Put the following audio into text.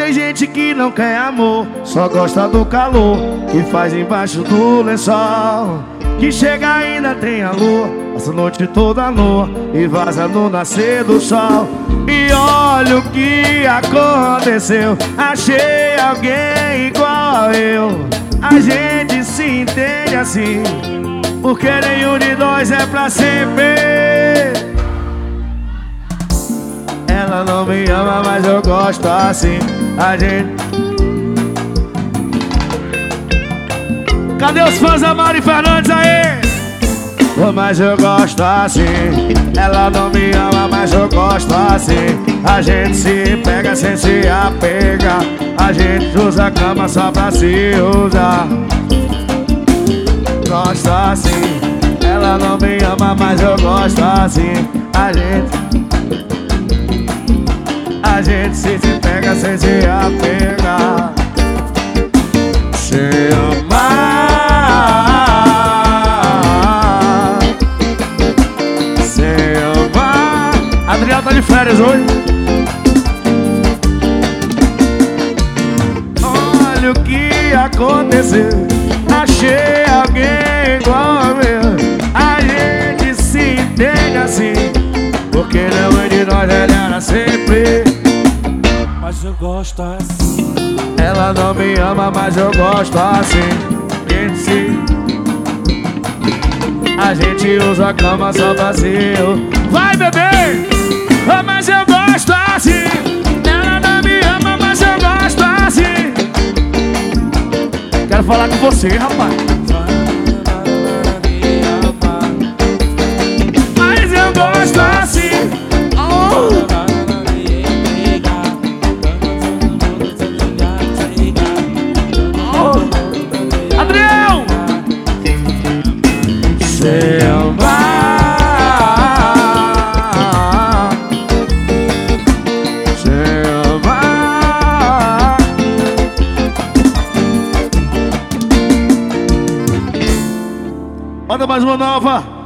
tem gente que não quer amor, só gosta do calor que faz embaixo do lençol. Que chega ainda tem a lua, passa a noite toda nua e vaza no nascer do sol. E olha o que aconteceu, achei alguém igual eu. A gente se entende assim, porque nenhum de nós é pra sempre. Ela não me ama, mas eu gosto assim. A gente... Cadê os fãs da Mari Fernandes aí? Oh, mas eu gosto assim. Ela não me ama, mas eu gosto assim. A gente se pega sem se apegar. A gente usa a cama só pra se usar. Gosto assim. Ela não me ama, mas eu gosto assim. A gente se pega sem se apegar. Se amar, se amar. Adriano tá de férias hoje. Olha o que aconteceu, achei alguém igual a mim. A gente se entende assim, porque nenhum de nós era sempre. Mas eu gosto assim. Ela não me ama, mas eu gosto assim. A gente usa a cama só vazio. Vai, bebê! Oh, mas eu gosto assim. Ela não me ama, mas eu gosto assim. Quero falar com você, rapaz. Mas eu gosto assim. Oh. Se amar, se amar. Manda mais uma nova.